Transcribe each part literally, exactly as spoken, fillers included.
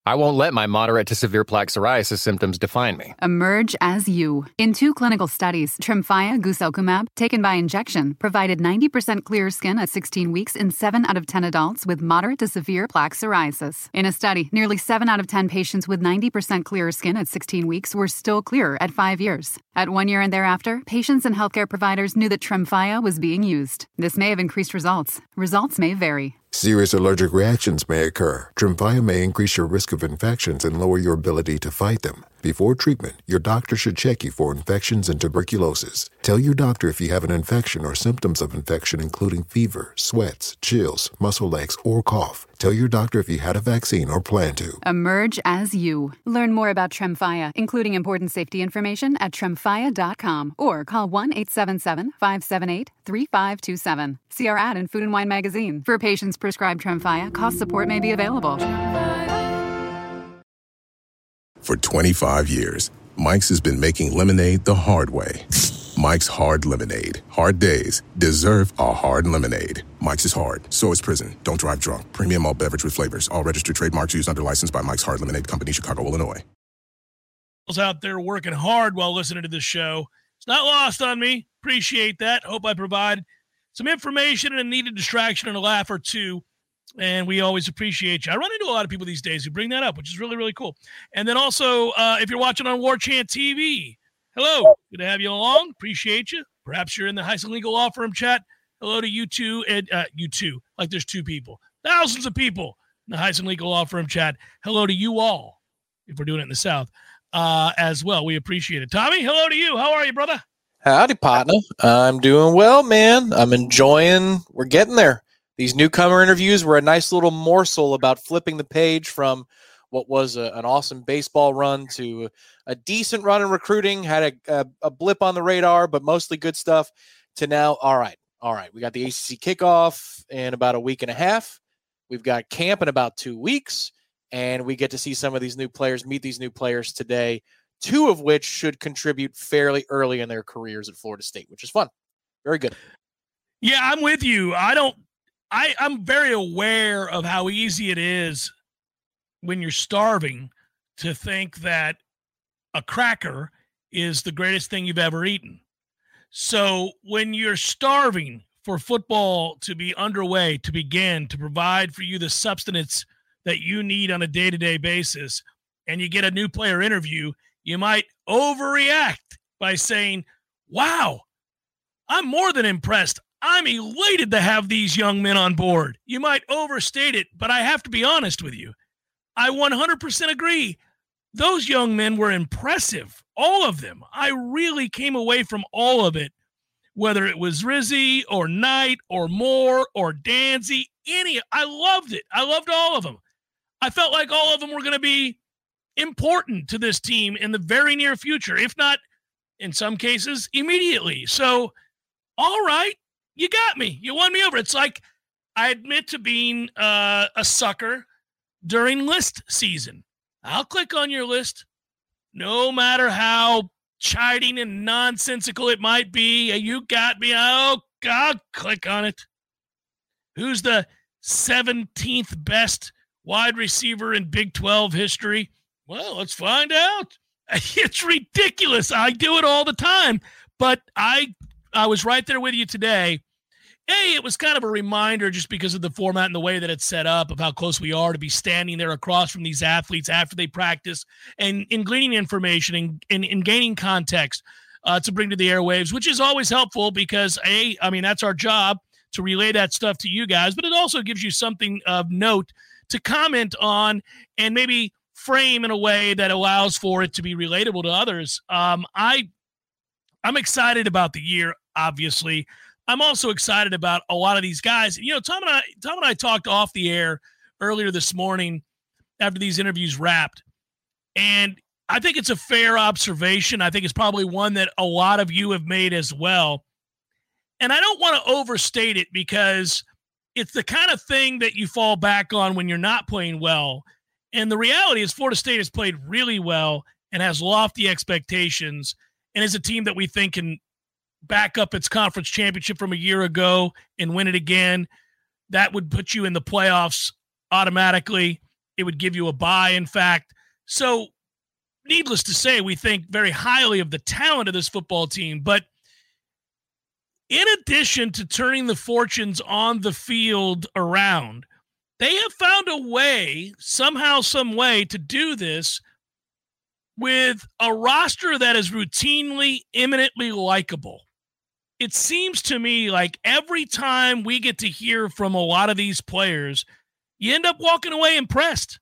I won't let my moderate to severe plaque psoriasis symptoms define me. Emerge as you. In two clinical studies, Tremfya guselkumab, taken by injection, provided ninety percent clearer skin at sixteen weeks in seven out of ten adults with moderate to severe plaque psoriasis. In a study, nearly seven out of ten patients with ninety percent clearer skin at sixteen weeks were still clearer at five years. At one year and thereafter, patients and healthcare providers knew that Tremfya was being used. This may have increased results. Results may vary. Serious allergic reactions may occur. Tremfya may increase your risk of infections and lower your ability to fight them. Before treatment, your doctor should check you for infections and tuberculosis. Tell your doctor if you have an infection or symptoms of infection, including fever, sweats, chills, muscle aches, or cough. Tell your doctor if you had a vaccine or plan to. Emerge as you. Learn more about Tremfya, including important safety information, at tremfya dot com or call one eight seven seven, five seven eight, three five two seven. See our ad in Food and Wine magazine. For patients prescribed Tremfya, cost support may be available. For twenty-five years, Mike's has been making lemonade the hard way. Mike's Hard Lemonade. Hard days deserve a hard lemonade. Mike's is hard, so is prison. Don't drive drunk. Premium malt beverage with flavors. All registered trademarks used under license by Mike's Hard Lemonade Company, Chicago, Illinois. Out there working hard while listening to this show. It's not lost on me. Appreciate that. Hope I provide some information and a needed distraction and a laugh or two. And we always appreciate you. I run into a lot of people these days who bring that up, which is really, really cool. And then also, uh, if you're watching on War Chant T V, hello. Good to have you along. Appreciate you. Perhaps you're in the Heisen Legal Law Firm chat. Hello to you two. And uh, you two. Like there's two people. Thousands of people in the Heisen Legal Law Firm chat. Hello to you all, if we're doing it in the South, uh, as well. We appreciate it. Tommy, hello to you. How are you, brother? Howdy, partner. I'm doing well, man. I'm enjoying. We're getting there. These newcomer interviews were a nice little morsel about flipping the page from what was a, an awesome baseball run to a decent run in recruiting, had a, a, a blip on the radar, but mostly good stuff, to now, all right, all right, we got the A C C kickoff in about a week and a half. We've got camp in about two weeks, and we get to see some of these new players, meet these new players today, two of which should contribute fairly early in their careers at Florida State, which is fun. Very good. Yeah, I'm with you. I don't, I, I'm very aware of how easy it is when you're starving to think that a cracker is the greatest thing you've ever eaten. So when you're starving for football to be underway, to begin, to provide for you the substance that you need on a day-to-day basis, and you get a new player interview, you might overreact by saying, wow, I'm more than impressed. I'm elated to have these young men on board. You might overstate it, but I have to be honest with you. I one hundred percent agree. Those young men were impressive, all of them. I really came away from all of it, whether it was Rizzi or Knight or Moore or Danzy, any. I loved it. I loved all of them. I felt like all of them were going to be important to this team in the very near future, if not, in some cases, immediately. So, all right. You got me. You won me over. It's like I admit to being uh, a sucker during list season. I'll click on your list, no matter how chiding and nonsensical it might be. You got me. Oh, God, click on it. Who's the seventeenth best wide receiver in Big twelve history? Well, let's find out. It's ridiculous. I do it all the time, but I I was right there with you today. Hey, it was kind of a reminder just because of the format and the way that it's set up of how close we are to be standing there across from these athletes after they practice and in gleaning information and in, in, in gaining context uh, to bring to the airwaves, which is always helpful because, A, I mean, that's our job to relay that stuff to you guys, but it also gives you something of note to comment on and maybe frame in a way that allows for it to be relatable to others. Um, I, I'm excited about the year, obviously. I'm also excited about a lot of these guys. You know, Tom and I, Tom and I talked off the air earlier this morning after these interviews wrapped, and I think it's a fair observation. I think it's probably one that a lot of you have made as well. And I don't want to overstate it because it's the kind of thing that you fall back on when you're not playing well. And the reality is Florida State has played really well and has lofty expectations and is a team that we think can back up its conference championship from a year ago and win it again. That would put you in the playoffs automatically. It would give you a bye, in fact. So needless to say, we think very highly of the talent of this football team. But in addition to turning the fortunes on the field around, they have found a way, somehow, some way, to do this with a roster that is routinely, eminently likable. It seems to me like every time we get to hear from a lot of these players, you end up walking away impressed.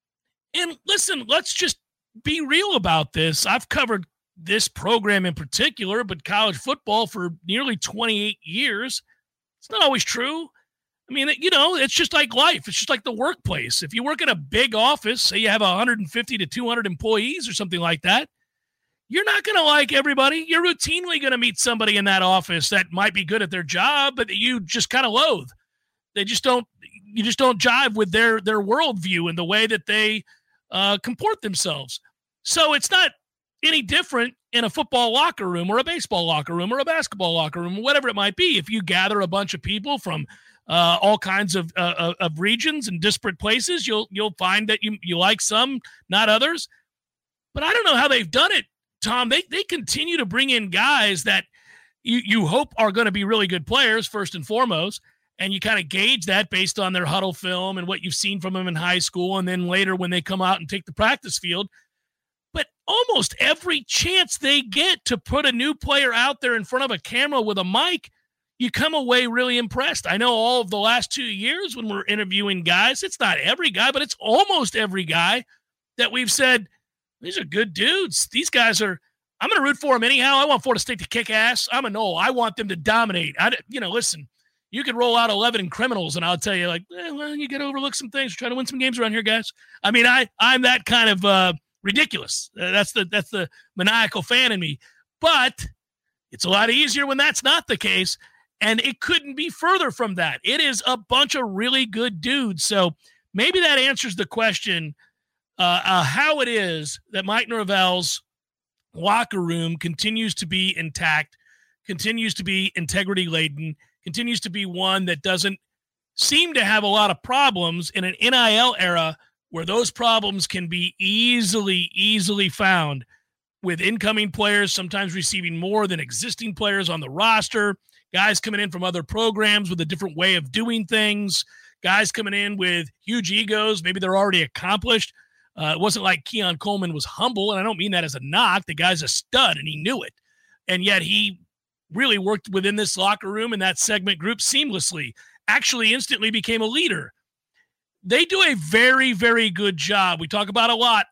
And listen, let's just be real about this. I've covered this program in particular, but college football for nearly twenty-eight years. It's not always true. I mean, you know, it's just like life. It's just like the workplace. If you work in a big office, say you have one hundred fifty to two hundred employees or something like that, you're not going to like everybody. You're routinely going to meet somebody in that office that might be good at their job, but you just kind of loathe. They just don't, you just don't jive with their, their worldview and the way that they uh, comport themselves. So it's not any different in a football locker room or a baseball locker room or a basketball locker room, or whatever it might be. If you gather a bunch of people from uh, all kinds of, uh, of regions and disparate places, you'll, you'll find that you, you like some, not others. But I don't know how they've done it, Tom. They, they continue to bring in guys that you, you hope are going to be really good players first and foremost. And you kind of gauge that based on their huddle film and what you've seen from them in high school. And then later when they come out and take the practice field, but almost every chance they get to put a new player out there in front of a camera with a mic, you come away really impressed. I know all of the last two years when we're interviewing guys, it's not every guy, but it's almost every guy that we've said, these are good dudes. These guys are, I'm going to root for them anyhow. I want Florida State to kick ass. I'm a no. I want them to dominate. I, you know, listen, you could roll out eleven criminals and I'll tell you like, eh, well, you got to overlook some things. We're trying to win some games around here, guys. I mean, I, I'm that kind of, uh, ridiculous. Uh, that's the that's the maniacal fan in me. But it's a lot easier when that's not the case, and it couldn't be further from that. It is a bunch of really good dudes. So maybe that answers the question uh, uh, how it is that Mike Norvell's locker room continues to be intact, continues to be integrity-laden, continues to be one that doesn't seem to have a lot of problems in an N I L era where those problems can be easily, easily found with incoming players, sometimes receiving more than existing players on the roster, guys coming in from other programs with a different way of doing things, guys coming in with huge egos. Maybe they're already accomplished. Uh, it wasn't like Keon Coleman was humble, and I don't mean that as a knock. The guy's a stud, and he knew it. And yet he really worked within this locker room and that segment group seamlessly, actually instantly became a leader. They do a very, very good job. We talk about a lot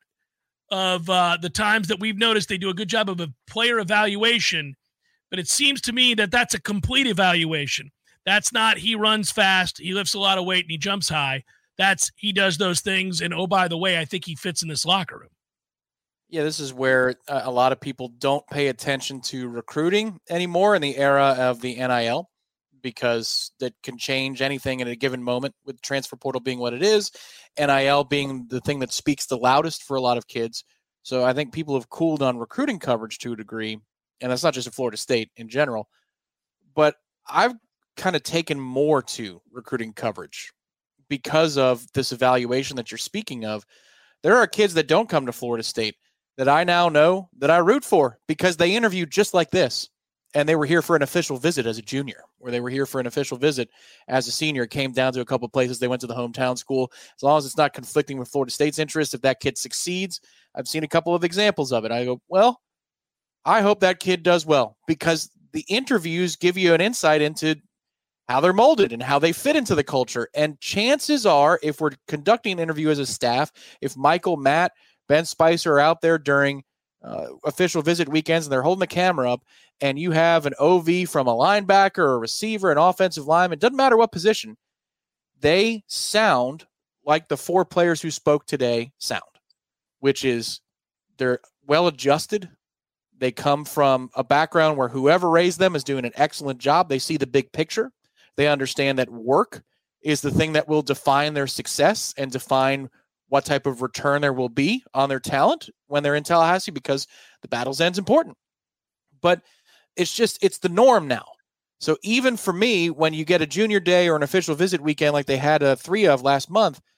of uh, the times that we've noticed they do a good job of a player evaluation, but it seems to me that that's a complete evaluation. That's not he runs fast, he lifts a lot of weight, and he jumps high. That's he does those things, and oh, by the way, I think he fits in this locker room. Yeah, this is where uh, a lot of people don't pay attention to recruiting anymore in the era of the N I L, because that can change anything at a given moment, with transfer portal being what it is, N I L being the thing that speaks the loudest for a lot of kids. So I think people have cooled on recruiting coverage to a degree, and that's not just at Florida State in general. But I've kind of taken more to recruiting coverage because of this evaluation that you're speaking of. There are kids that don't come to Florida State that I now know that I root for because they interviewed just like this. And they were here for an official visit as a junior, or they were here for an official visit as a senior. It came down to a couple of places. They went to the hometown school. As long as it's not conflicting with Florida State's interest, if that kid succeeds, I've seen a couple of examples of it. I go, well, I hope that kid does well, because the interviews give you an insight into how they're molded and how they fit into the culture. And chances are, if we're conducting an interview as a staff, if Michael, Matt, Ben Spicer are out there during uh, official visit weekends and they're holding the camera up, and you have an O V from a linebacker or a receiver, an offensive lineman, doesn't matter what position, they sound like the four players who spoke today sound, which is they're well-adjusted. They come from a background where whoever raised them is doing an excellent job. They see the big picture. They understand that work is the thing that will define their success and define what type of return there will be on their talent when they're in Tallahassee, because the battle's end's important. But it's just, it's the norm now. So even for me, when you get a junior day or an official visit weekend like they had uh, three of last month,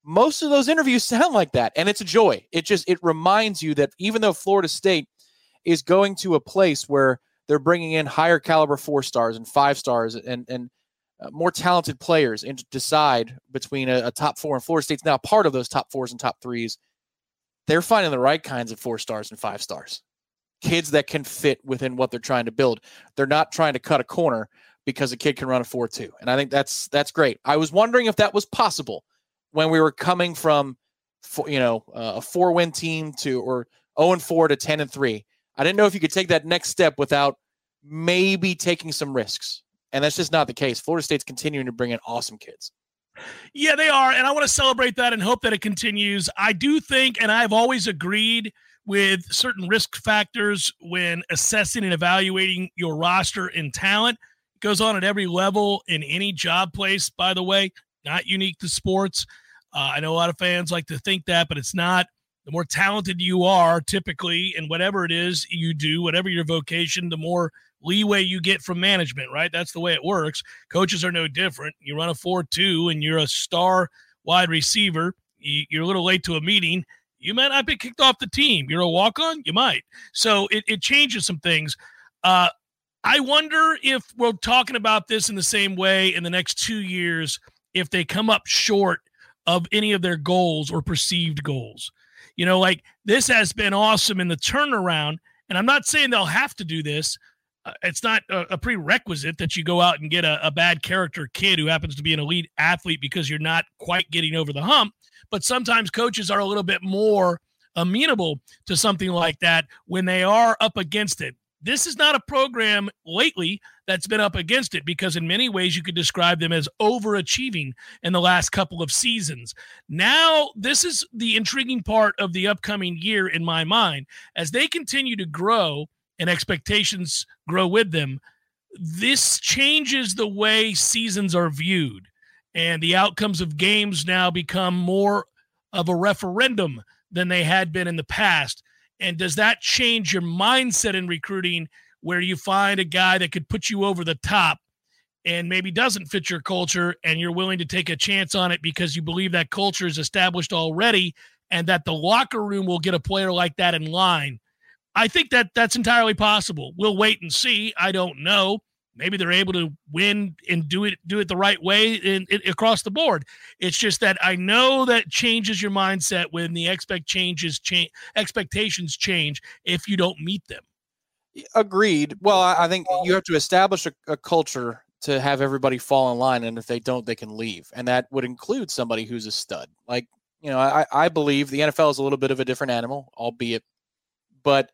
most of those interviews sound like that. And it's a joy. It just, it reminds you that even though Florida State is going to a place where they're bringing in higher caliber four stars and five stars and, and uh, more talented players and to decide between a, a top four, and Florida State's now part of those top fours and top threes. They're finding the right kinds of four stars and five stars, kids that can fit within what they're trying to build. They're not trying to cut a corner because a kid can run a four two. And I think that's, that's great. I was wondering if that was possible when we were coming from, you know, uh, a four win team to, or oh and four to ten and three. I didn't know if you could take that next step without maybe taking some risks. And that's just not the case. Florida State's continuing to bring in awesome kids. Yeah, they are. And I want to celebrate that and hope that it continues. I do think, and I've always agreed with certain risk factors when assessing and evaluating your roster and talent. It goes on at every level in any job place, by the way, not unique to sports. Uh, I know a lot of fans like to think that, but it's not. The more talented you are, typically, in whatever it is you do, whatever your vocation, the more leeway you get from management, right? That's the way it works. Coaches are no different. You run a four two and you're a star wide receiver. You're a little late to a meeting. You might not be kicked off the team. You're a walk-on? You might. So it, it changes some things. Uh, I wonder if we're talking about this in the same way in the next two years if they come up short of any of their goals or perceived goals. You know, like this has been awesome in the turnaround, and I'm not saying they'll have to do this. Uh, it's not a, a prerequisite that you go out and get a, a bad character kid who happens to be an elite athlete because you're not quite getting over the hump. But sometimes coaches are a little bit more amenable to something like that when they are up against it. This is not a program lately that's been up against it because in many ways you could describe them as overachieving in the last couple of seasons. Now, this is the intriguing part of the upcoming year in my mind. As they continue to grow and expectations grow with them, this changes the way seasons are viewed. And the outcomes of games now become more of a referendum than they had been in the past. And does that change your mindset in recruiting where you find a guy that could put you over the top and maybe doesn't fit your culture and you're willing to take a chance on it because you believe that culture is established already and that the locker room will get a player like that in line? I think that that's entirely possible. We'll wait and see. I don't know. Maybe they're able to win and do it do it the right way in, in, across the board. It's just that I know that changes your mindset when the expect changes change, expectations change if you don't meet them. Agreed. Well, I think you have to establish a, a culture to have everybody fall in line, and if they don't, they can leave. And that would include somebody who's a stud. Like, you know, I, I believe the N F L is a little bit of a different animal, albeit, but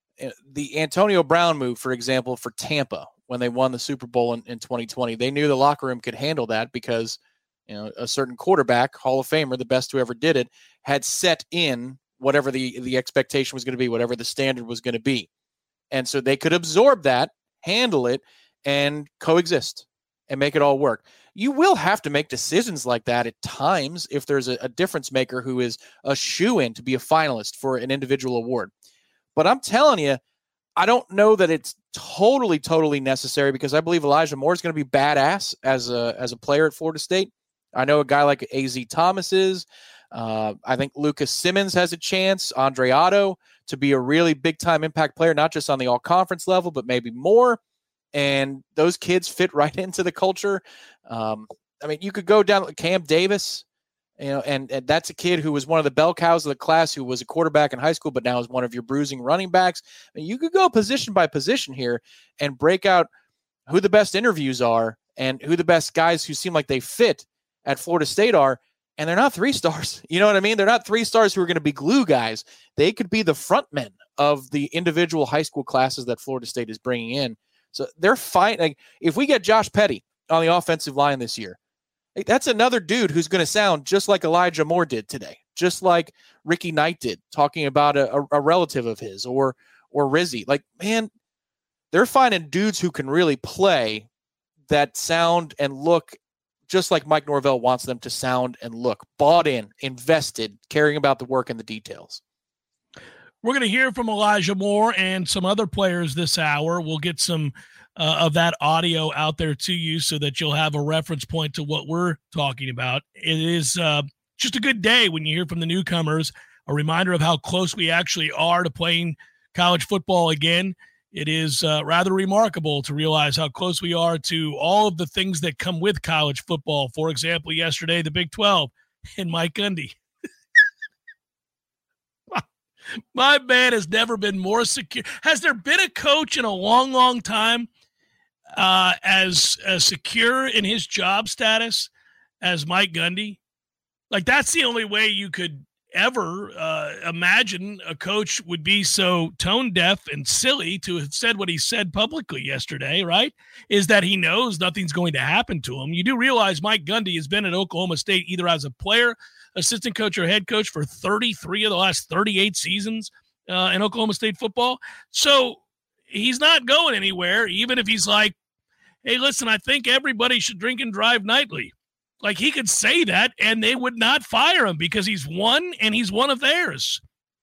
the Antonio Brown move, for example, for Tampa, when they won the Super Bowl in, in twenty twenty, they knew the locker room could handle that because, you know, a certain quarterback, Hall of Famer, the best who ever did it, had set in whatever the, the expectation was going to be, whatever the standard was going to be. And so they could absorb that, handle it, and coexist and make it all work. You will have to make decisions like that at times if there's a, a difference maker who is a shoo-in to be a finalist for an individual award. But I'm telling you, I don't know that it's totally, totally necessary because I believe Elijah Moore is going to be badass as a as a player at Florida State. I know a guy like A Z Thomas is. Uh, I think Lucas Simmons has a chance, Andre Otto, to be a really big-time impact player, not just on the all-conference level, but maybe more. And those kids fit right into the culture. Um, I mean, you could go down Cam Davis. You know, and, and that's a kid who was one of the bell cows of the class, who was a quarterback in high school, but now is one of your bruising running backs. I mean, you could go position by position here and break out who the best interviews are and who the best guys who seem like they fit at Florida State are. And they're not three stars. You know what I mean? They're not three stars who are going to be glue guys. They could be the front men of the individual high school classes that Florida State is bringing in. So they're fine. Like, if we get Josh Petty on the offensive line this year, that's another dude who's going to sound just like Elijah Moore did today, just like Ricky Knight did, talking about a, a relative of his, or or Rizzy. Like, man, they're finding dudes who can really play that sound and look just like Mike Norvell wants them to sound and look. Bought in, invested, caring about the work and the details. We're going to hear from Elijah Moore and some other players this hour. We'll get some Uh, of that audio out there to you so that you'll have a reference point to what we're talking about. It is uh, just a good day when you hear from the newcomers, a reminder of how close we actually are to playing college football again. It is uh, rather remarkable to realize how close we are to all of the things that come with college football. For example, yesterday, the Big twelve and Mike Gundy. My man has never been more secure. Has there been a coach in a long, long time uh, as, as secure in his job status as Mike Gundy? Like, that's the only way you could ever uh, imagine a coach would be so tone deaf and silly to have said what he said publicly yesterday, right? Is that he knows nothing's going to happen to him. You do realize Mike Gundy has been at Oklahoma State either as a player, assistant coach, or head coach for thirty-three of the last thirty-eight seasons uh, in Oklahoma State football. So he's not going anywhere, even if he's like, hey, listen, I think everybody should drink and drive nightly. Like, he could say that and they would not fire him because he's one and he's one of theirs.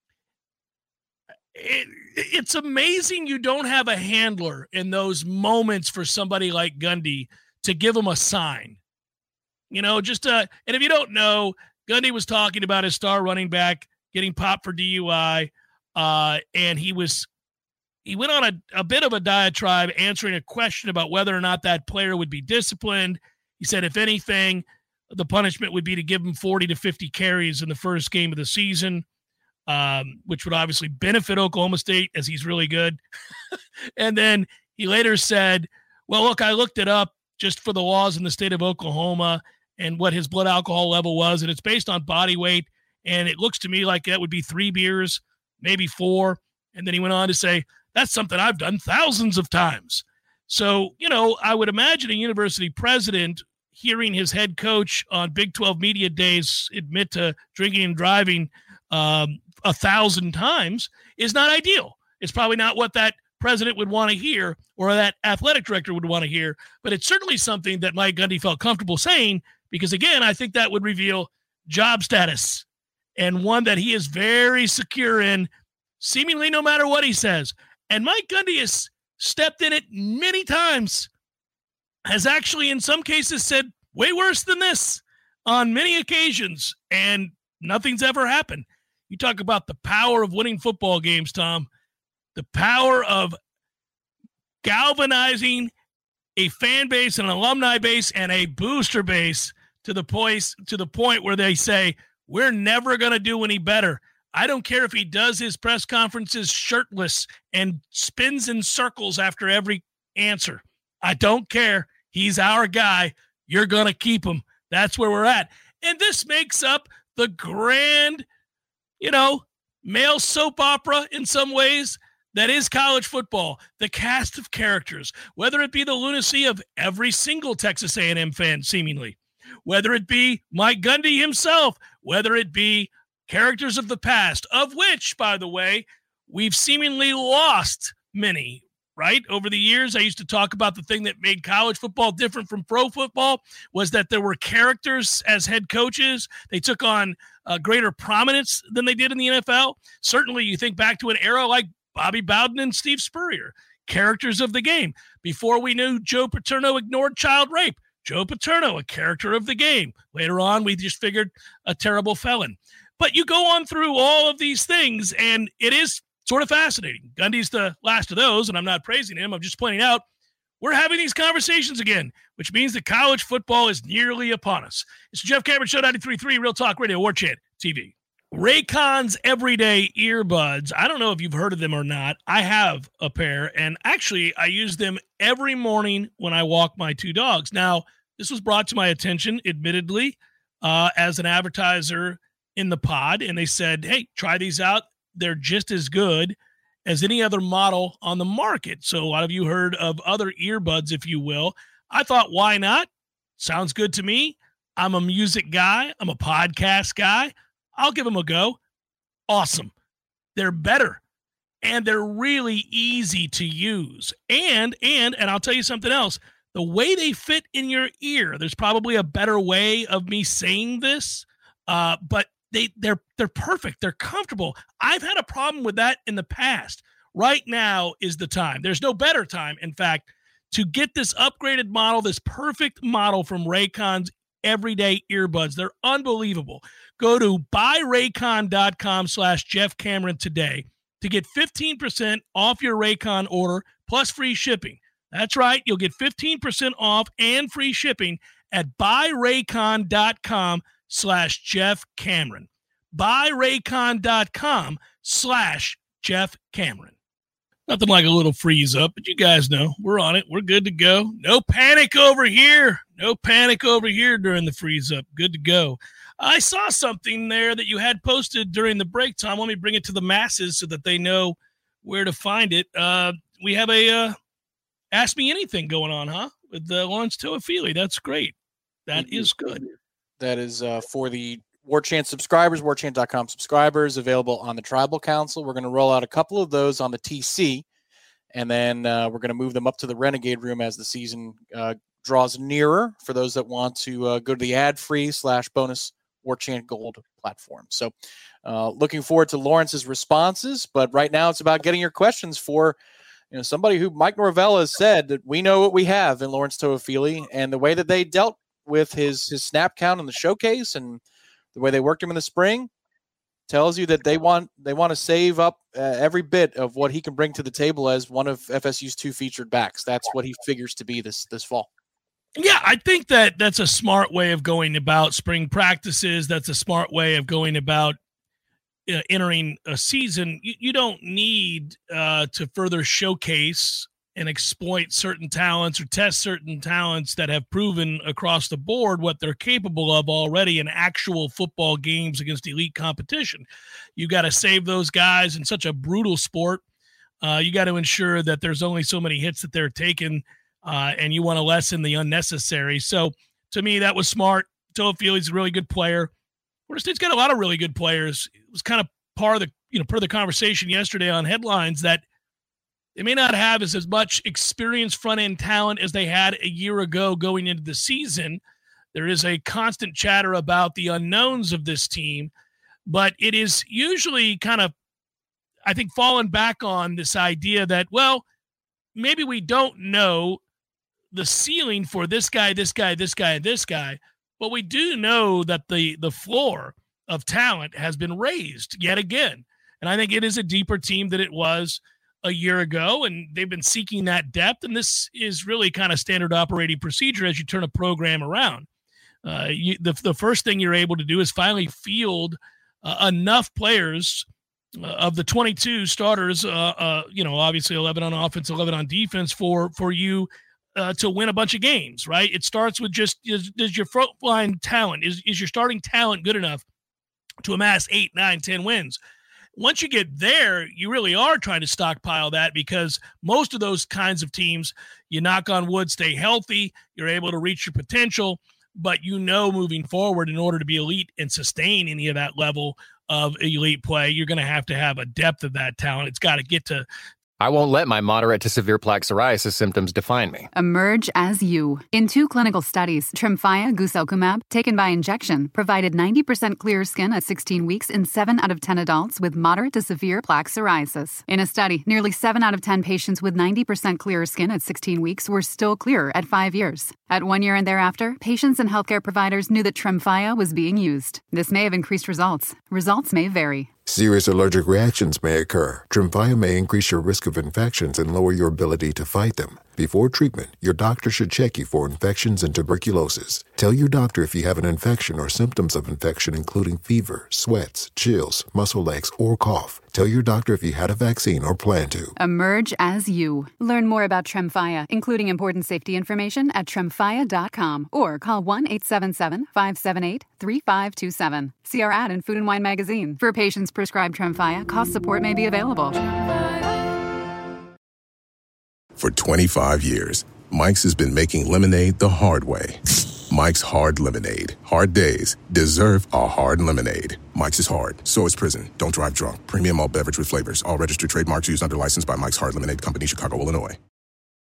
It, it's amazing you don't have a handler in those moments for somebody like Gundy to give him a sign. You know, just uh, and if you don't know, Gundy was talking about his star running back getting popped for D U I, uh, and he was he went on a, a bit of a diatribe answering a question about whether or not that player would be disciplined. He said, if anything, the punishment would be to give him forty to fifty carries in the first game of the season, um, which would obviously benefit Oklahoma State as he's really good. And then he later said, well, look, I looked it up just for the laws in the state of Oklahoma and what his blood alcohol level was, and it's based on body weight, and it looks to me like that would be three beers, maybe four. And then he went on to say, that's something I've done thousands of times. So, you know, I would imagine a university president hearing his head coach on Big twelve media days admit to drinking and driving um, a thousand times is not ideal. It's probably not what that president would want to hear or that athletic director would want to hear, but it's certainly something that Mike Gundy felt comfortable saying because, again, I think that would reveal job status and one that he is very secure in, seemingly no matter what he says. And Mike Gundy is stepped in it many times, has actually in some cases said way worse than this on many occasions, and nothing's ever happened. You talk about the power of winning football games, Tom, the power of galvanizing a fan base and an alumni base and a booster base to the point, to the point where they say, we're never going to do any better. I don't care if he does his press conferences shirtless and spins in circles after every answer. I don't care. He's our guy. You're going to keep him. That's where we're at. And this makes up the grand, you know, male soap opera in some ways that is college football. The cast of characters, whether it be the lunacy of every single Texas A and M fan, seemingly, whether it be Mike Gundy himself, whether it be characters of the past, of which, by the way, we've seemingly lost many, right? Over the years, I used to talk about the thing that made college football different from pro football was that there were characters as head coaches. They took on uh, greater prominence than they did in the N F L. Certainly, you think back to an era like Bobby Bowden and Steve Spurrier, characters of the game. Before we knew Joe Paterno ignored child rape, Joe Paterno, a character of the game. Later on, we just figured a terrible felon. But you go on through all of these things, and it is sort of fascinating. Gundy's the last of those, and I'm not praising him. I'm just pointing out we're having these conversations again, which means that college football is nearly upon us. It's the Jeff Cameron Show, ninety-three point three Real Talk Radio, War Chant T V. Raycon's Everyday Earbuds. I don't know if you've heard of them or not. I have a pair, and actually I use them every morning when I walk my two dogs. Now, this was brought to my attention, admittedly, uh, as an advertiser in the pod, and they said, hey, try these out. They're just as good as any other model on the market. So a lot of you heard of other earbuds, if you will. I thought, why not? Sounds good to me. I'm a music guy. I'm a podcast guy. I'll give them a go. Awesome. They're better, and they're really easy to use. And, and, and I'll tell you something else. The way they fit in your ear, there's probably a better way of me saying this, uh, but They, they're they're perfect. They're comfortable. I've had a problem with that in the past. Right now is the time. There's no better time, in fact, to get this upgraded model, this perfect model from Raycon's everyday earbuds. They're unbelievable. Go to buyraycon.com slash Jeff Cameron today to get fifteen percent off your Raycon order plus free shipping. That's right. You'll get fifteen percent off and free shipping at buyraycon.com slash Jeff Cameron. buyraycon.com slash Jeff Cameron. Nothing like a little freeze up, but you guys know we're on it. We're good to go. No panic over here. No panic over here during the freeze up. Good to go. I saw something there that you had posted during the break time. Let me bring it to the masses so that they know where to find it. Uh, we have a uh, Ask Me Anything going on, huh? With uh, Lawrence Toafili. That's great. That is good. That is uh, for the War Chant subscribers, war chant dot com subscribers, available on the Tribal Council. We're going to roll out a couple of those on the T C, and then uh, we're going to move them up to the Renegade Room as the season uh, draws nearer for those that want to uh, go to the ad-free slash bonus War Chant Gold platform. So uh, looking forward to Lawrence's responses, but right now it's about getting your questions for you know somebody who Mike Norvell has said that we know what we have in Lawrence Toafili, and the way that they dealt with his his snap count in the showcase and the way they worked him in the spring tells you that they want they want to save up uh, every bit of what he can bring to the table as one of F S U's two featured backs. That's what he figures to be this this fall. Yeah, I think that that's a smart way of going about spring practices. That's a smart way of going about uh, entering a season. You, you don't need uh, to further showcase and exploit certain talents or test certain talents that have proven across the board what they're capable of already in actual football games against elite competition. You got to save those guys in such a brutal sport. Uh, you got to ensure that there's only so many hits that they're taking, uh, and you want to lessen the unnecessary. So to me, that was smart. Toafili's a really good player. Florida State's got a lot of really good players. It was kind of part of the, you know, part of the conversation yesterday on Headlines that they may not have as, as much experienced front-end talent as they had a year ago going into the season. There is a constant chatter about the unknowns of this team, but it is usually kind of, I think, fallen back on this idea that, well, maybe we don't know the ceiling for this guy, this guy, this guy, and this guy, but we do know that the the floor of talent has been raised yet again. And I think it is a deeper team than it was a year ago, and they've been seeking that depth, and this is really kind of standard operating procedure as you turn a program around. Uh, you, the, the first thing you're able to do is finally field uh, enough players uh, of the twenty-two starters, uh, uh, you know, obviously eleven on offense, eleven on defense for, for you uh, to win a bunch of games, right? It starts with just, is, is your front line talent, is, is your starting talent good enough to amass eight, nine, ten wins? Once you get there, you really are trying to stockpile that, because most of those kinds of teams, you knock on wood, stay healthy, you're able to reach your potential, but you know moving forward, in order to be elite and sustain any of that level of elite play, you're going to have to have a depth of that talent. It's got to get to I won't let my moderate to severe plaque psoriasis symptoms define me. Emerge as you. In two clinical studies, Tremfya guselkumab, taken by injection, provided ninety percent clearer skin at sixteen weeks in seven out of ten adults with moderate to severe plaque psoriasis. In a study, nearly seven out of ten patients with ninety percent clearer skin at sixteen weeks were still clearer at five years. At one year and thereafter, patients and healthcare providers knew that Tremfya was being used. This may have increased results. Results may vary. Serious allergic reactions may occur. Tremfya may increase your risk of infections and lower your ability to fight them. Before treatment, your doctor should check you for infections and tuberculosis. Tell your doctor if you have an infection or symptoms of infection, including fever, sweats, chills, muscle aches, or cough. Tell your doctor if you had a vaccine or plan to. Emerge as you. Learn more about Tremfya, including important safety information, at tremfya dot com or call one eight seven seven, five seven eight, three five two seven. See our ad in Food and Wine magazine. For patients prescribed Tremfya, cost support may be available. For twenty-five years, Mike's has been making lemonade the hard way. Mike's Hard Lemonade. Hard days deserve a hard lemonade. Mike's is hard, so is prison. Don't drive drunk. Premium malt beverage with flavors. All registered trademarks used under license by Mike's Hard Lemonade Company, Chicago, Illinois.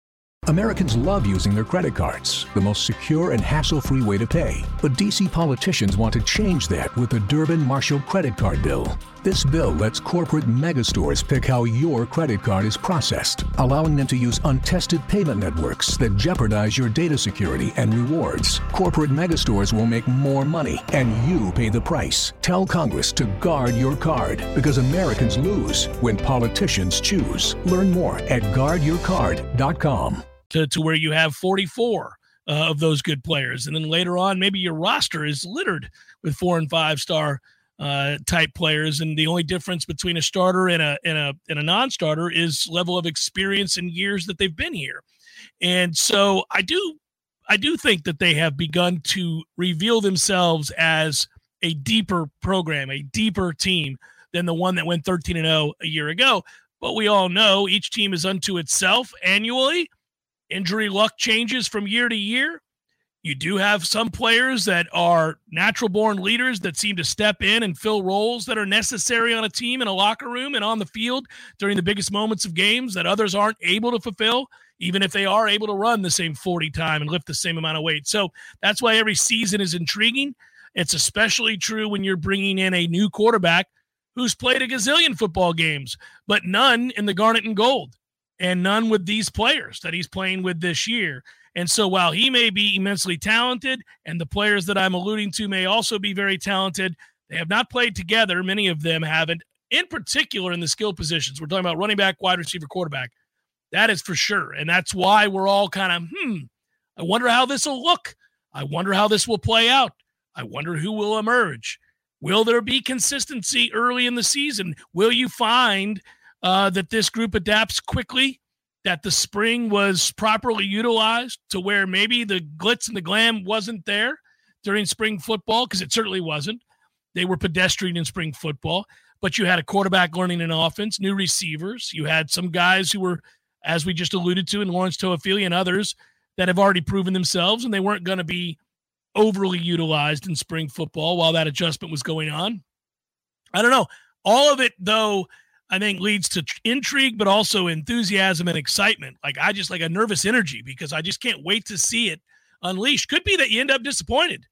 Americans love using their credit cards, the most secure and hassle-free way to pay. But D C politicians want to change that with the Durbin-Marshall credit card bill. This bill lets corporate megastores pick how your credit card is processed, allowing them to use untested payment networks that jeopardize your data security and rewards. Corporate megastores will make more money, and you pay the price. Tell Congress to guard your card, because Americans lose when politicians choose. Learn more at guard your card dot com. To, to where you have forty-four uh, of those good players. And then later on, maybe your roster is littered with four and five star uh, type players. And the only difference between a starter and a, and a, and a non-starter is level of experience and years that they've been here. And so I do, I do think that they have begun to reveal themselves as a deeper program, a deeper team than the one that went thirteen and oh a year ago. But we all know each team is unto itself annually. Injury luck changes from year to year. You do have some players that are natural-born leaders that seem to step in and fill roles that are necessary on a team, in a locker room, and on the field during the biggest moments of games that others aren't able to fulfill, even if they are able to run the same forty time and lift the same amount of weight. So that's why every season is intriguing. It's especially true when you're bringing in a new quarterback who's played a gazillion football games, but none in the garnet and gold. And none with these players that he's playing with this year. And so while he may be immensely talented, and the players that I'm alluding to may also be very talented, they have not played together. Many of them haven't, in particular in the skill positions. We're talking about running back, wide receiver, quarterback. That is for sure. And that's why we're all kind of, hmm, I wonder how this will look. I wonder how this will play out. I wonder who will emerge. Will there be consistency early in the season? Will you find Uh, that this group adapts quickly, that the spring was properly utilized to where maybe the glitz and the glam wasn't there during spring football, because it certainly wasn't. They were pedestrian in spring football, but you had a quarterback learning an offense, new receivers. You had some guys who were, as we just alluded to, in Lawrence Toafili and others that have already proven themselves, and they weren't going to be overly utilized in spring football while that adjustment was going on. I don't know. All of it, though, I think leads to intrigue, but also enthusiasm and excitement. Like I just like a nervous energy because I just can't wait to see it unleashed. Could be that you end up disappointed.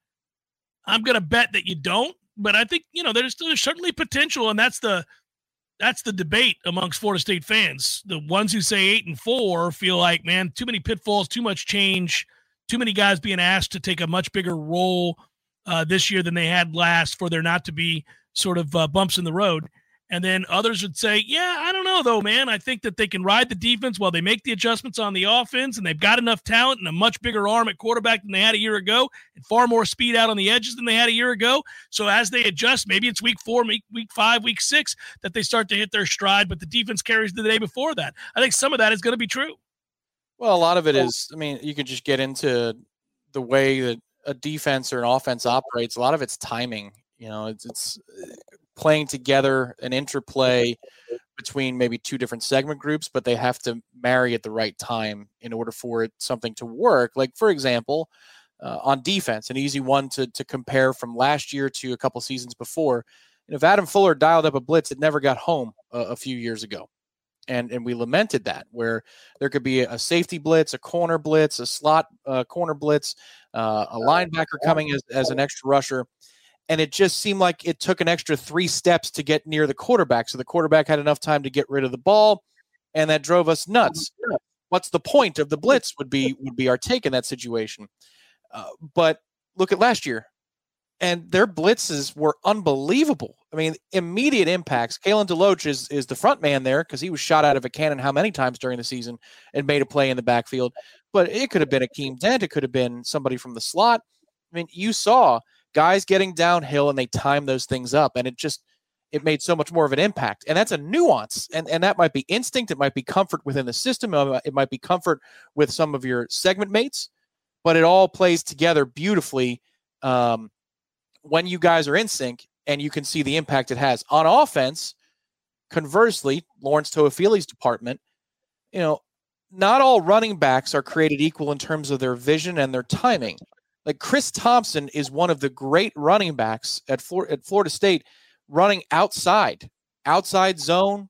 I'm going to bet that you don't, but I think, you know, there's, there's certainly potential. And that's the, that's the debate amongst Florida State fans. The ones who say eight and four feel like, man, too many pitfalls, too much change, too many guys being asked to take a much bigger role uh, this year than they had last for there not to be sort of uh, bumps in the road. And then others would say, yeah, I don't know, though, man. I think that they can ride the defense while they make the adjustments on the offense, and they've got enough talent and a much bigger arm at quarterback than they had a year ago and far more speed out on the edges than they had a year ago. So as they adjust, maybe it's week four, week, week five, week six, that they start to hit their stride, but the defense carries the day before that. I think some of that is going to be true. Well, a lot of it is, I mean, you could just get into the way that a defense or an offense operates. A lot of it's timing. You know, it's, it's playing together, an interplay between maybe two different segment groups, but they have to marry at the right time in order for it something to work. Like, for example, uh, on defense, an easy one to to compare from last year to a couple seasons before. And if Adam Fuller dialed up a blitz, it never got home a, a few years ago. And and we lamented that, where there could be a safety blitz, a corner blitz, a slot uh, corner blitz, uh, a linebacker coming as, as an extra rusher. And it just seemed like it took an extra three steps to get near the quarterback. So the quarterback had enough time to get rid of the ball, and that drove us nuts. What's the point of the blitz would be would be our take in that situation. Uh, but look at last year, and their blitzes were unbelievable. I mean, immediate impacts. Kalen DeLoach is, is the front man there because he was shot out of a cannon how many times during the season and made a play in the backfield. But it could have been Akeem Dent. It could have been somebody from the slot. I mean, you saw guys getting downhill and they time those things up, and it just it made so much more of an impact. And that's a nuance, and and that might be instinct, it might be comfort within the system, it might be comfort with some of your segment mates, but it all plays together beautifully um, when you guys are in sync, and you can see the impact it has on offense. Conversely, Lawrence Toafili's department, you know, not all running backs are created equal in terms of their vision and their timing. Like Chris Thompson is one of the great running backs at, Flor- at Florida State, running outside, outside zone,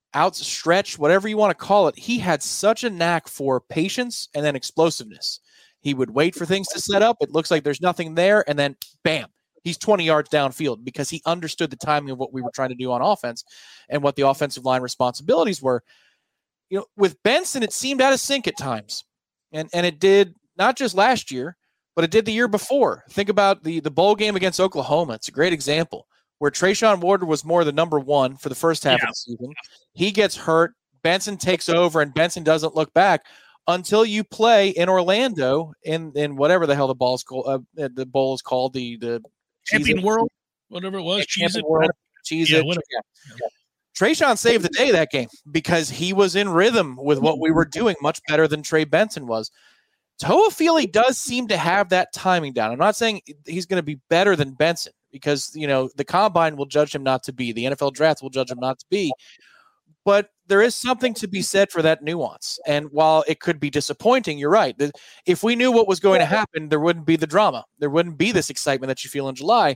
outstretched, whatever you want to call it, he had such a knack for patience and then explosiveness. He would wait for things to set up. It looks like there's nothing there. And then bam, he's twenty yards downfield because he understood the timing of what we were trying to do on offense and what the offensive line responsibilities were. You know, with Benson, it seemed out of sync at times. And, and it did not just last year, but it did the year before. Think about the, the bowl game against Oklahoma. It's a great example where Trayshawn Ward was more the number one for the first half yeah. of the season. He gets hurt. Benson takes over, and Benson doesn't look back until you play in Orlando in, in whatever the hell the ball's called. Uh, the bowl is called the the Champion World, whatever it was. Cheese it. World, Cheese yeah, it. Yeah. Yeah. Trayshawn saved the day that game because he was in rhythm with what we were doing much better than Trey Benson was. Toafili does seem to have that timing down. I'm not saying he's going to be better than Benson because, you know, the combine will judge him not to be. The N F L draft will judge him not to be. But there is something to be said for that nuance. And while it could be disappointing, you're right. If we knew what was going to happen, there wouldn't be the drama. There wouldn't be this excitement that you feel in July.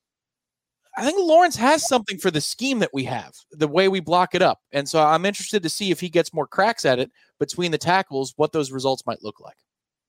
I think Lawrence has something for the scheme that we have, the way we block it up. And so I'm interested to see if he gets more cracks at it between the tackles, what those results might look like.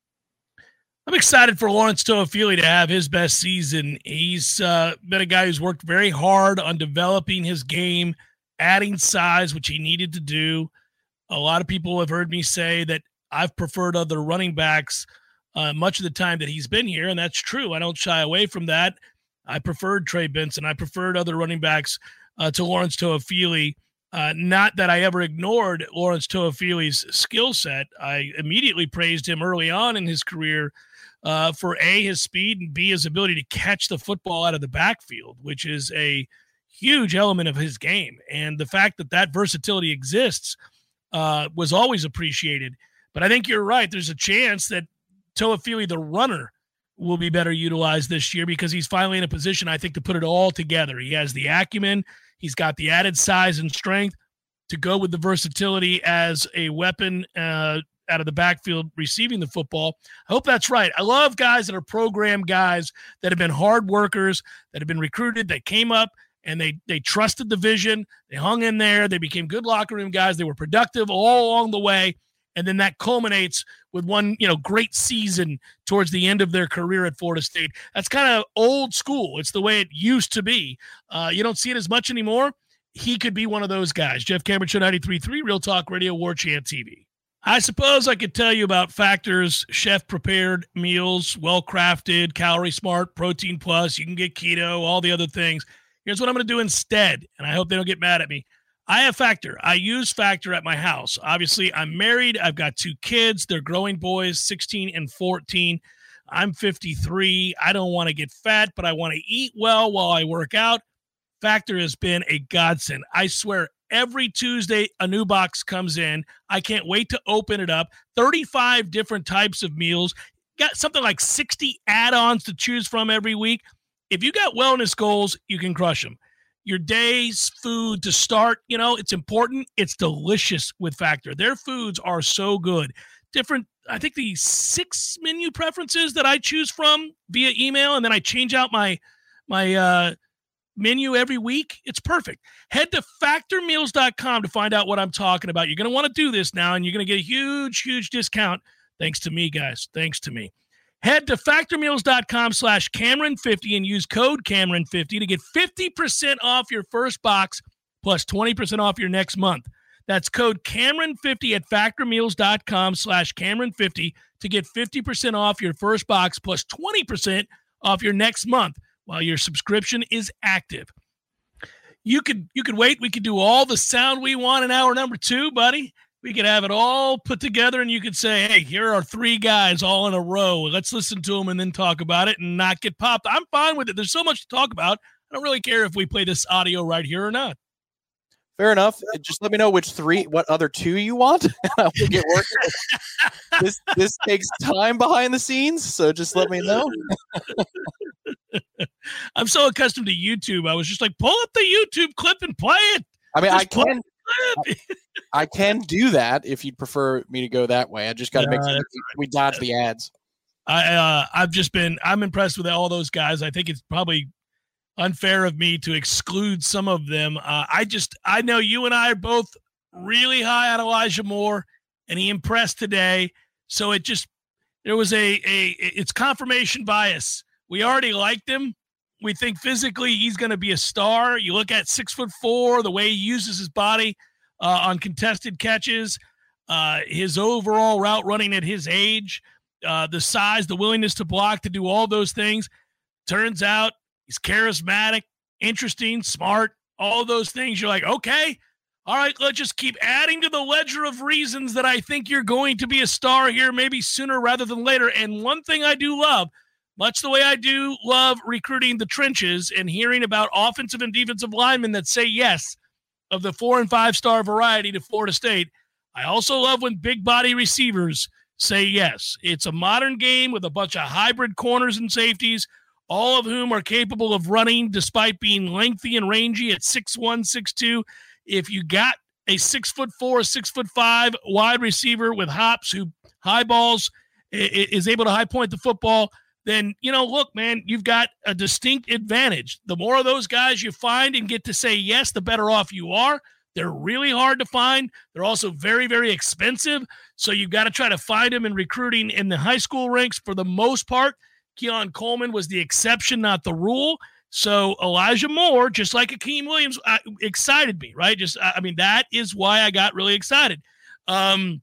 I'm excited for Lawrence Toafili to have his best season. He's uh, been a guy who's worked very hard on developing his game, adding size, which he needed to do. A lot of people have heard me say that I've preferred other running backs uh, much of the time that he's been here, and that's true. I don't shy away from that. I preferred Trey Benson. I preferred other running backs uh, to Lawrence Toafili. Uh, not that I ever ignored Lawrence Toafili's skill set. I immediately praised him early on in his career uh, for A, his speed, and B, his ability to catch the football out of the backfield, which is a huge element of his game. And the fact that that versatility exists uh, was always appreciated. But I think you're right. There's a chance that Toafili, the runner, will be better utilized this year because he's finally in a position, I think, to put it all together. He has the acumen. He's got the added size and strength to go with the versatility as a weapon uh, out of the backfield receiving the football. I hope that's right. I love guys that are program guys that have been hard workers, that have been recruited, that came up and they they trusted the vision. They hung in there. They became good locker room guys. They were productive all along the way. And then that culminates with one, you know, great season towards the end of their career at Florida State. That's kind of old school. It's the way it used to be. Uh, you don't see it as much anymore. He could be one of those guys. Jeff Cameron Show, ninety-three point three, Real Talk Radio, War Chant T V. I suppose I could tell you about Factor's chef-prepared meals, well-crafted, calorie-smart, protein plus. You can get keto, all the other things. Here's what I'm going to do instead, and I hope they don't get mad at me. I have Factor. I use Factor at my house. Obviously, I'm married. I've got two kids. They're growing boys, sixteen and fourteen. I'm fifty-three. I don't want to get fat, but I want to eat well while I work out. Factor has been a godsend. I swear, every Tuesday, a new box comes in. I can't wait to open it up. thirty-five different types of meals. Got something like sixty add-ons to choose from every week. If you got wellness goals, you can crush them. Your day's food to start, you know, it's important. It's delicious with Factor. Their foods are so good. Different, I think the six menu preferences that I choose from via email, and then I change out my my uh, menu every week. It's perfect. Head to factor meals dot com to find out what I'm talking about. You're going to want to do this now, and you're going to get a huge, huge discount. Thanks to me, guys. Thanks to me. Head to factor meals dot com slash Cameron fifty and use code Cameron fifty to get fifty percent off your first box plus twenty percent off your next month. That's code Cameron fifty at factor meals dot com slash Cameron fifty to get fifty percent off your first box plus twenty percent off your next month while your subscription is active. You could you could wait. We could do all the sound we want in hour number two, buddy. We could have it all put together, and you could say, hey, here are three guys all in a row. Let's listen to them and then talk about it and not get popped. I'm fine with it. There's so much to talk about. I don't really care if we play this audio right here or not. Fair enough. Just let me know which three, what other two you want. We'll get working. this, this takes time behind the scenes, so just let me know. I'm so accustomed to YouTube. I was just like, pull up the YouTube clip and play it. I mean, just I can. I, I can do that if you'd prefer me to go that way. I just got to yeah, make sure we dodge the ads. I, uh, I've just been, I'm impressed with all those guys. I think it's probably unfair of me to exclude some of them. Uh, I just, I know you and I are both really high on Elijah Moore, and he impressed today. So it just there was a a it's confirmation bias. We already liked him. We think physically he's going to be a star. You look at six foot four, the way he uses his body uh, on contested catches, uh, his overall route running at his age, uh, the size, the willingness to block, to do all those things. Turns out he's charismatic, interesting, smart, all those things. You're like, okay, all right, let's just keep adding to the ledger of reasons that I think you're going to be a star here, maybe sooner rather than later. And one thing I do love, much the way I do love recruiting the trenches and hearing about offensive and defensive linemen that say yes of the four and five star variety to Florida State, I also love when big body receivers say yes. It's a modern game with a bunch of hybrid corners and safeties, all of whom are capable of running despite being lengthy and rangy at six one, six two. If you got a six foot four, six foot five wide receiver with hops who high balls is able to high point the football, then, you know, look, man, you've got a distinct advantage. The more of those guys you find and get to say yes, the better off you are. They're really hard to find. They're also very, very expensive. So you've got to try to find them in recruiting in the high school ranks for the most part. Keon Coleman was the exception, not the rule. So Elijah Moore, just like Akeem Williams, uh, excited me, right? Just, I mean, that is why I got really excited. Um,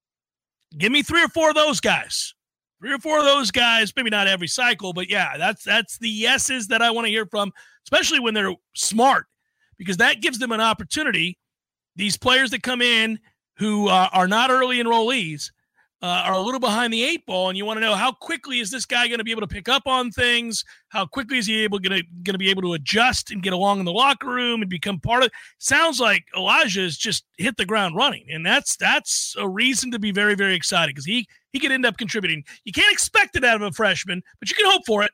give me three or four of those guys. Three or four of those guys, maybe not every cycle, but yeah, that's that's the yeses that I want to hear from, especially when they're smart, because that gives them an opportunity. These players that come in who uh, are not early enrollees uh, are a little behind the eight ball, and you want to know how quickly is this guy going to be able to pick up on things? How quickly is he able going to going to be able to adjust and get along in the locker room and become part of? Sounds like Elijah has just hit the ground running, and that's that's a reason to be very, very excited because he he could end up contributing. You can't expect it out of a freshman, but you can hope for it.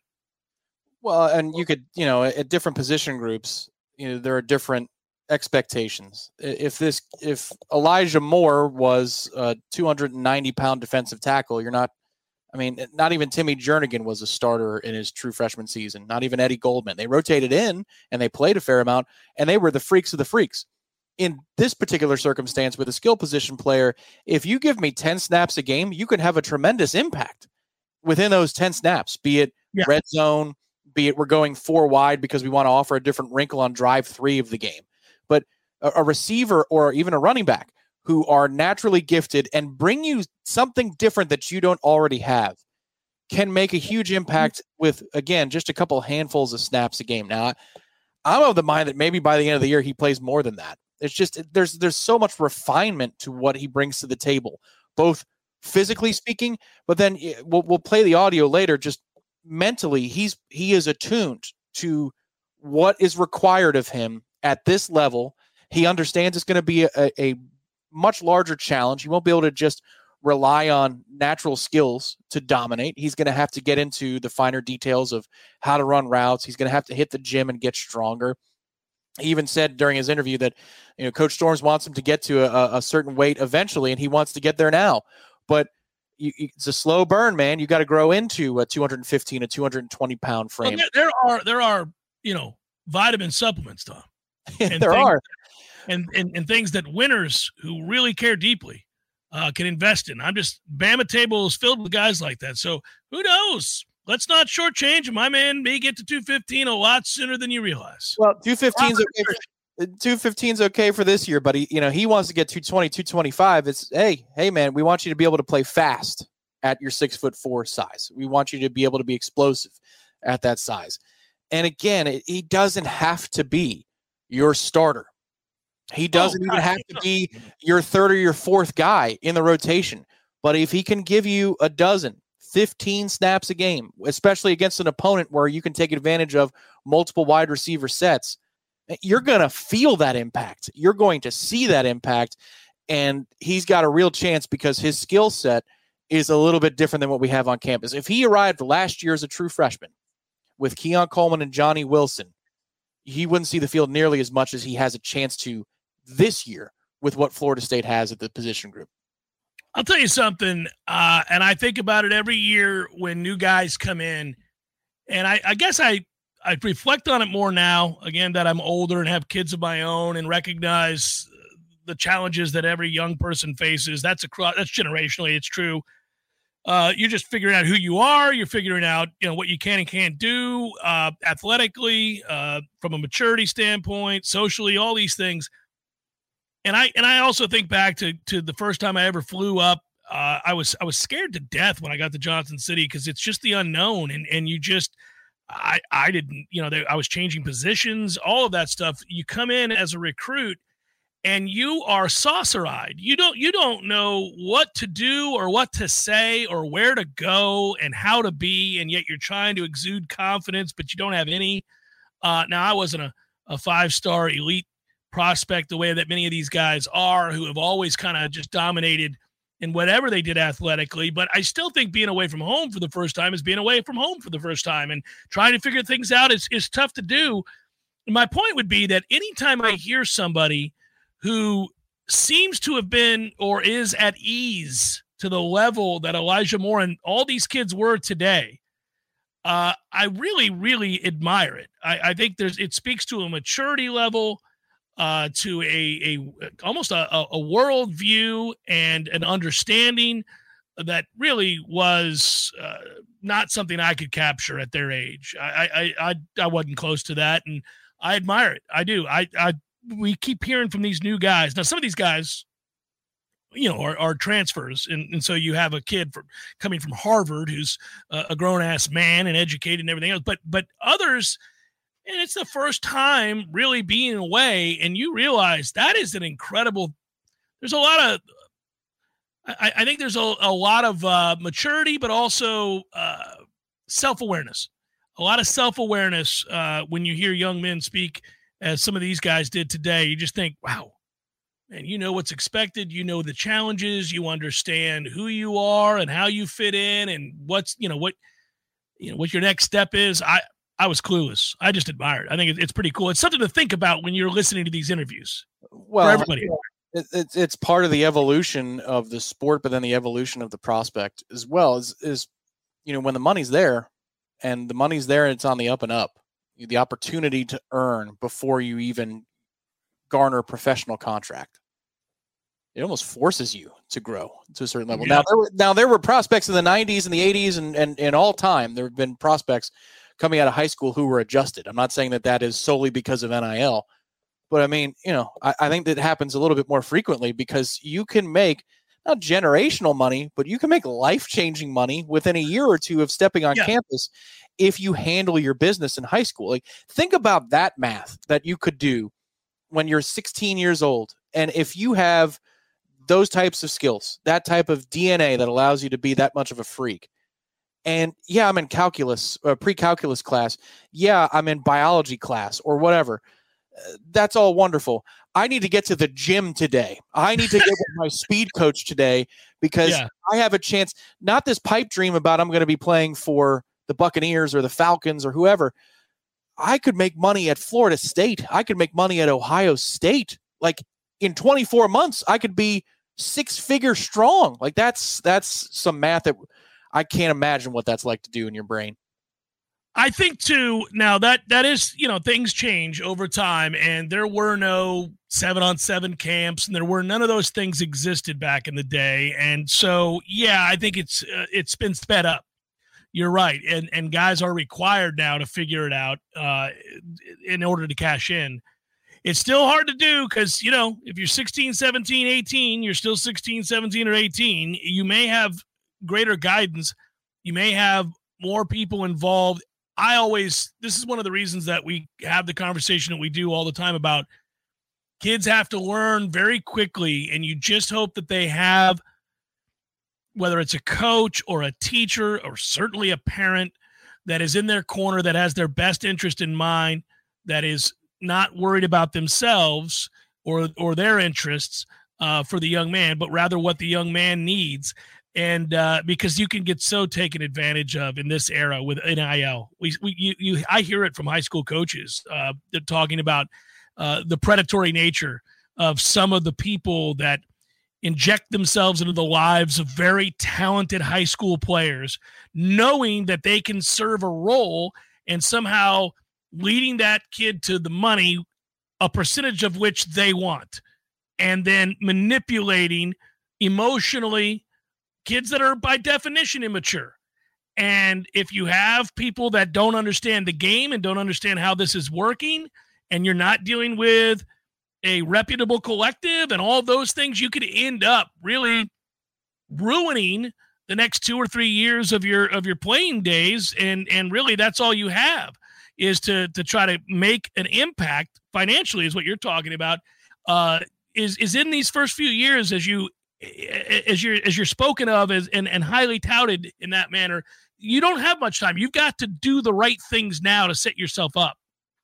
Well, and you could, you know, at different position groups, you know, there are different expectations. If this, if Elijah Moore was a two hundred ninety pound defensive tackle, you're not, I mean, not even Timmy Jernigan was a starter in his true freshman season. Not even Eddie Goldman. They rotated in and they played a fair amount, and they were the freaks of the freaks. In this particular circumstance with a skill position player, if you give me ten snaps a game, you can have a tremendous impact within those ten snaps, be it yeah. red zone, be it we're going four wide because we want to offer a different wrinkle on drive three of the game. But a, a receiver or even a running back who are naturally gifted and bring you something different that you don't already have can make a huge impact with, again, just a couple handfuls of snaps a game. Now, I'm of the mind that maybe by the end of the year, he plays more than that. It's just there's there's so much refinement to what he brings to the table, both physically speaking, but then we'll we'll play the audio later. Just mentally, he's he is attuned to what is required of him at this level. He understands it's going to be a, a much larger challenge. He won't be able to just rely on natural skills to dominate. He's going to have to get into the finer details of how to run routes. He's going to have to hit the gym and get stronger. He even said during his interview that, you know, Coach Storms wants him to get to a, a certain weight eventually, and he wants to get there now. But you, it's a slow burn, man. You got to grow into a two hundred fifteen, a two hundred twenty pound frame. Well, there, there are there are you know vitamin supplements, Tom. And there are, and, and and things that winners who really care deeply uh, can invest in. I'm just Bama table is filled with guys like that. So who knows? Let's not shortchange him. My man may get to two fifteen a lot sooner than you realize. Well, two fifteen is okay. For, two fifteen is okay for this year, but he, you know, he wants to get two twenty, two twenty-five. It's hey, hey, man, we want you to be able to play fast at your six foot four size. We want you to be able to be explosive at that size. And again, it, he doesn't have to be your starter. He doesn't oh, even have to be your third or your fourth guy in the rotation. But if he can give you a dozen, fifteen snaps a game, especially against an opponent where you can take advantage of multiple wide receiver sets, you're going to feel that impact. You're going to see that impact, and he's got a real chance because his skill set is a little bit different than what we have on campus. If he arrived last year as a true freshman with Keon Coleman and Johnny Wilson, he wouldn't see the field nearly as much as he has a chance to this year with what Florida State has at the position group. I'll tell you something, uh, and I think about it every year when new guys come in, and I, I guess I, I reflect on it more now, again, that I'm older and have kids of my own and recognize the challenges that every young person faces. That's a that's generationally, it's true. Uh, you're just figuring out who you are. You're figuring out, you know, what you can and can't do uh, athletically, uh, from a maturity standpoint, socially, all these things. And I and I also think back to to the first time I ever flew up. Uh, I was I was scared to death when I got to Johnson City because it's just the unknown, and and you just I I didn't you know they, I was changing positions, all of that stuff. You come in as a recruit, and you are saucer-eyed. You don't you don't know what to do or what to say or where to go and how to be, and yet you're trying to exude confidence, but you don't have any. Uh, now, I wasn't a, a five-star elite prospect the way that many of these guys are, who have always kind of just dominated in whatever they did athletically. But I still think being away from home for the first time is being away from home for the first time, and trying to figure things out is, is tough to do. My point would be that anytime I hear somebody who seems to have been or is at ease to the level that Elijah Moore and all these kids were today, uh, I really, really admire it. I, I think there's it speaks to a maturity level, uh, to a, a almost a, a world view and an understanding that really was uh, not something I could capture at their age. I, I I I wasn't close to that, and I admire it. I do. I I. We keep hearing from these new guys. Now, some of these guys, you know, are, are transfers. And, and so you have a kid from coming from Harvard who's a, a grown ass man and educated and everything else. But, but others, and it's the first time really being away. And you realize that is an incredible, there's a lot of, I, I think there's a, a lot of uh, maturity, but also uh, self-awareness, a lot of self-awareness uh, when you hear young men speak as some of these guys did today. You just think, wow, man, you know what's expected. You know the challenges. You understand who you are and how you fit in and what's, you know, what, you know, what your next step is. I, I was clueless. I just admired it. I think it's pretty cool. It's something to think about when you're listening to these interviews. Well, for everybody. It, it's, it's part of the evolution of the sport, but then the evolution of the prospect as well is, is, you know, when the money's there and the money's there and it's on the up and up, the opportunity to earn before you even garner a professional contract. It almost forces you to grow to a certain level. Yeah. Now, there were, now there were prospects in the nineties and the eighties and, and, and all time. There have been prospects coming out of high school who were adjusted. I'm not saying that that is solely because of N I L, but I mean, you know, I, I think that happens a little bit more frequently because you can make not generational money, but you can make life-changing money within a year or two of stepping on yeah. campus if you handle your business in high school. Like, think about that math that you could do when you're sixteen years old. And if you have those types of skills, that type of D N A that allows you to be that much of a freak. And yeah, I'm in calculus, uh, pre-calculus class. Yeah, I'm in biology class or whatever. Uh, that's all wonderful. I need to get to the gym today. I need to get with my speed coach today because yeah. I have a chance, not this pipe dream about I'm going to be playing for the Buccaneers or the Falcons or whoever. I could make money at Florida State. I could make money at Ohio State. Like in twenty-four months, I could be six figure strong. Like that's, that's some math that I can't imagine what that's like to do in your brain. I think too, now that that is, you know, things change over time, and there were no seven on seven camps, and there were none of those things existed back in the day. And so, yeah, I think it's, uh, it's been sped up. You're right. And, and guys are required now to figure it out uh, in order to cash in. It's still hard to do because, you know, if you're sixteen, seventeen, eighteen, you're still sixteen, seventeen, or eighteen. You may have greater guidance. You may have more people involved. I always, this is one of the reasons that we have the conversation that we do all the time about kids have to learn very quickly, and you just hope that they have, whether it's a coach or a teacher or certainly a parent that is in their corner, that has their best interest in mind, that is not worried about themselves or, or their interests uh, for the young man, but rather what the young man needs. And uh, because you can get so taken advantage of in this era with N I L, we, we you, you I hear it from high school coaches. Uh, they're talking about uh, the predatory nature of some of the people that inject themselves into the lives of very talented high school players, knowing that they can serve a role and somehow leading that kid to the money, a percentage of which they want. and then manipulating emotionally kids that are by definition immature. And if you have people that don't understand the game and don't understand how this is working, and you're not dealing with a reputable collective and all those things, you could end up really ruining the next two or three years of your of your playing days. And and really that's all you have is to to try to make an impact financially, is what you're talking about, uh, is is in these first few years as you as you're as you're spoken of as and, and highly touted in that manner. You don't have much time. You've got to do the right things now to set yourself up.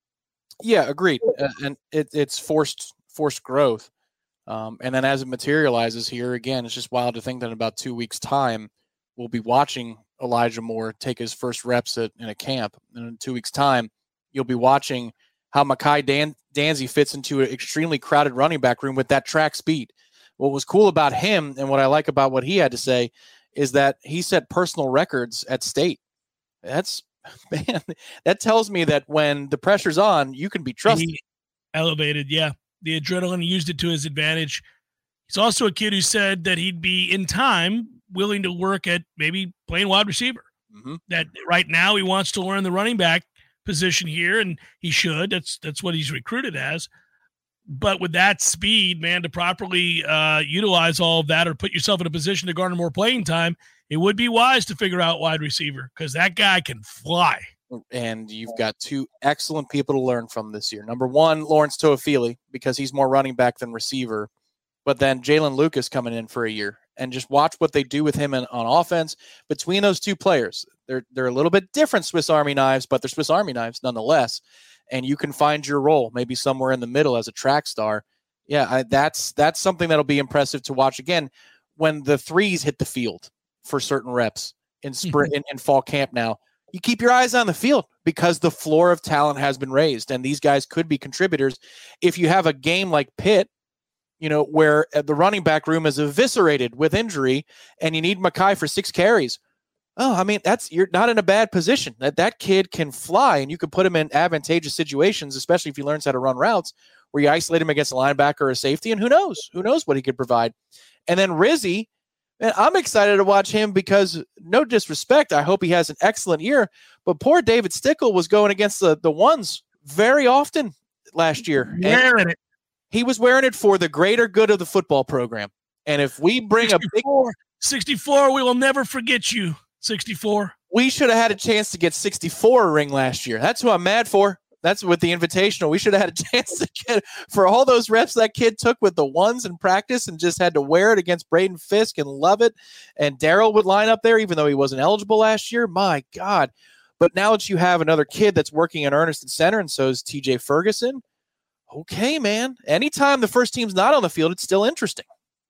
Yeah, agreed. Uh, and it, it's forced forced growth. Um, and then as it materializes here, again, it's just wild to think that in about two weeks' time, we'll be watching Elijah Moore take his first reps at, in a camp. And in two weeks' time, you'll be watching how Mekhi Dan- Danzy fits into an extremely crowded running back room with that track speed. What was cool about him and what I like about what he had to say is that he set personal records at state. That's, man, that tells me that when the pressure's on, you can be trusted. He elevated, yeah. The adrenaline, he used it to his advantage. He's also a kid who said that he'd be in time willing to work at maybe playing wide receiver. Mm-hmm. That right now he wants to learn the running back position here, and he should. That's that's what he's recruited as. But with that speed, man, to properly uh, utilize all of that or put yourself in a position to garner more playing time, it would be wise to figure out wide receiver because that guy can fly. And you've got two excellent people to learn from this year. Number one, Lawrence Toafili, because he's more running back than receiver. But then Jalen Lucas coming in for a year. And just watch what they do with him in, on offense between those two players. They're they're a little bit different Swiss Army knives, but they're Swiss Army knives nonetheless. And you can find your role maybe somewhere in the middle as a track star. Yeah, I, that's that's something that'll be impressive to watch. Again, when the threes hit the field for certain reps in spring in, in fall camp now, you keep your eyes on the field because the floor of talent has been raised, and these guys could be contributors. If you have a game like Pitt, you know, where the running back room is eviscerated with injury and you need Mekhi for six carries. Oh, I mean, that's, you're not in a bad position. That that kid can fly, and you can put him in advantageous situations, especially if he learns how to run routes where you isolate him against a linebacker or a safety, and who knows? Who knows what he could provide? And then Rizzy, man, I'm excited to watch him because, no disrespect, I hope he has an excellent year, but poor David Stickle was going against the, the ones very often last year. Wearing it. He was wearing it for the greater good of the football program. And if we bring a big sixty-four, we will never forget you. sixty-four. We should have had a chance to get sixty-four ring last year. That's who I'm mad for. That's with the Invitational. We should have had a chance to get for all those reps that kid took with the ones in practice and just had to wear it against Braden Fisk and love it. And Darrell would line up there even though he wasn't eligible last year. My God. But now that you have another kid that's working in earnest at center, and so is T J Ferguson, okay, man. Anytime the first team's not on the field, it's still interesting.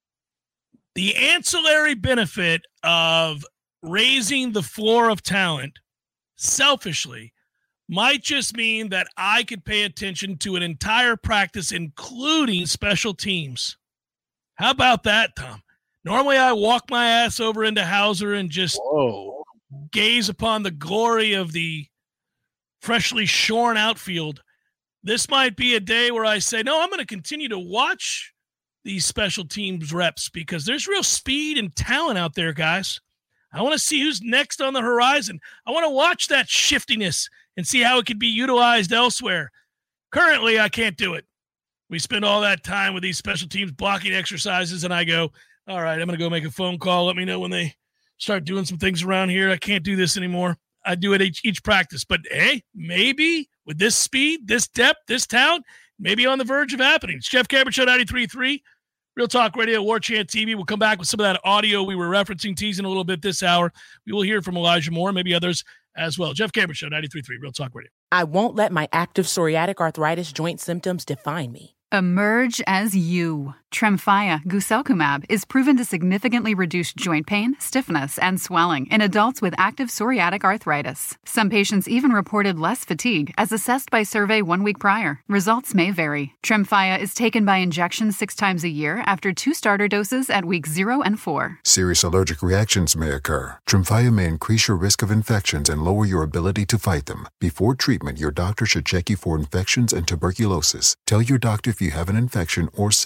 The ancillary benefit of raising the floor of talent selfishly might just mean that I could pay attention to an entire practice, including special teams. How about that, Tom? Normally I walk my ass over into Hauser and just Whoa. gaze upon the glory of the freshly shorn outfield. This might be a day where I say, no, I'm going to continue to watch these special teams reps because there's real speed and talent out there, guys. I want to see who's next on the horizon. I want to watch that shiftiness and see how it could be utilized elsewhere. Currently, I can't do it. We spend all that time with these special teams blocking exercises, and I go, all right, I'm going to go make a phone call. Let me know when they start doing some things around here. I can't do this anymore. I do it each, each practice. But, hey, maybe with this speed, this depth, this talent, maybe on the verge of happening. It's Jeff Cameron Show, ninety-three point three. Real Talk Radio, War Chant T V. We'll come back with some of that audio we were referencing, teasing a little bit this hour. We will hear from Elijah Moore, maybe others as well. Jeff Cameron Show, ninety-three point three, Real Talk Radio. I won't let my active psoriatic arthritis joint symptoms define me. Emerge as you. Tremfya guselkumab is proven to significantly reduce joint pain, stiffness, and swelling in adults with active psoriatic arthritis. Some patients even reported less fatigue as assessed by survey one week prior. Results may vary. Tremfya is taken by injection six times a year after two starter doses at weeks zero and four. Serious allergic reactions may occur. Tremfya may increase your risk of infections and lower your ability to fight them. Before treatment, your doctor should check you for infections and tuberculosis. Tell your doctor if you have an infection or symptoms of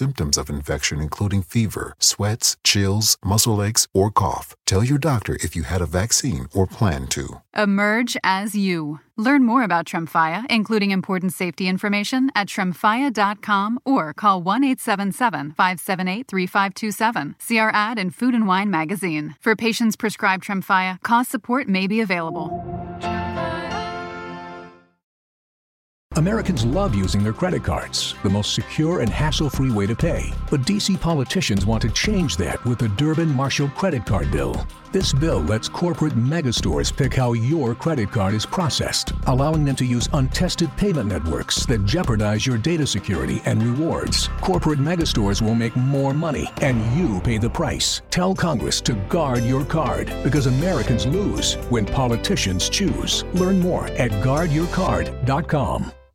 infection, including fever, sweats, chills, muscle aches, or cough. Tell your doctor if you had a vaccine or plan to. Emerge as you. Learn more about Tremfya, including important safety information, at tremfya dot com or call one eight seven seven, five seven eight, three five two seven. See our ad in Food and Wine magazine. For patients prescribed Tremfya, cost support may be available. Americans love using their credit cards, the most secure and hassle-free way to pay. But D C politicians want to change that with the Durbin-Marshall credit card bill. This bill lets corporate megastores pick how your credit card is processed, allowing them to use untested payment networks that jeopardize your data security and rewards. Corporate megastores will make more money, and you pay the price. Tell Congress to guard your card, because Americans lose when politicians choose. Learn more at guard your card dot com.